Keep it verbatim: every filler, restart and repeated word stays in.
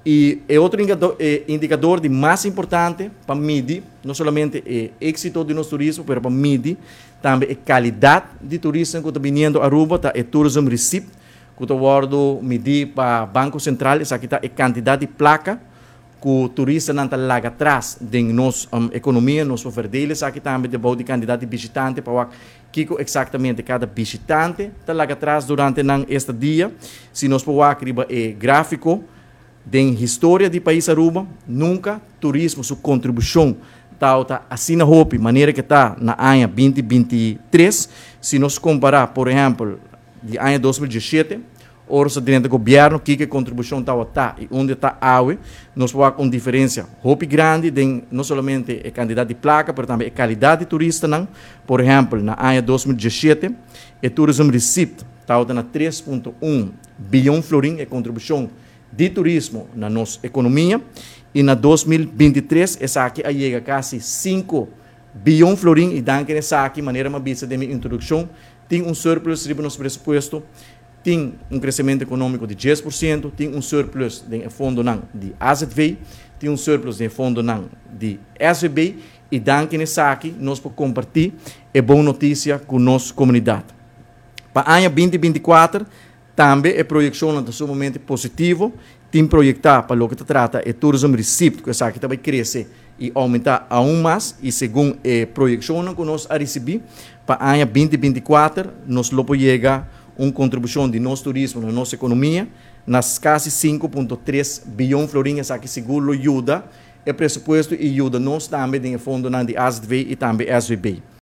E é outro indicador, é, indicador de mais importante para medir, não somente o êxito do nosso turismo, mas para medir também a qualidade de turismo que está vindo a Aruba, tá, é Tourism Receipt, que está sendo medir para o Banco Central, essa aqui está a quantidade de placa que o turista não está lá atrás da nossa um, economia, nosso verdade, essa aqui também de a quantidade de visitantes, para que exatamente cada visitante está lá atrás durante este dia. Se nós podemos ver o gráfico da história do país Aruba, nunca turismo, sua contribuição está assim na roupa, maneira que está na ano vinte vinte e três. Se nós comparar, por exemplo, de ano dois mil e dezessete, orço dentro do governo, que a contribuição está tá, e onde está a A U E, nós vamos ter uma diferença roupa grande, de, não somente a quantidade de placa, mas também a qualidade de turista. Não? Por exemplo, na ano dois mil e dezessete, o Tourism Receipt está na três vírgula um bilhão de florins, a contribuição de turismo na nossa economia, e na dois mil e vinte e três, essa aqui chega a quase cinco bilhões de florins, e daqui nessa aqui, maneira uma vista de minha introdução, tem um surplus no nosso pressuposto, tem um crescimento econômico de dez por cento, tem um surplus de fundo não, de A Z V, tem um surplus de fundo não, de S V B, e daqui nessa aqui, nós podemos compartilhar a boa notícia com a nossa comunidade. Para o ano vinte e vinte e quatro, também a projeção é sumamente positiva, tem projetado para o que se trata é Tourism Receipt, que essa aqui também cresce e aumentar aún mais, e segundo a projeção que nós recebemos, para o ano vinte e vinte e quatro, nós vamos chegar uma contribuição de nosso turismo na nossa economia, nas quase cinco vírgula três bilhões de florins, aqui seguro ajuda, o pressuposto e ajuda nós também, em fundo, de A S V e também S V B.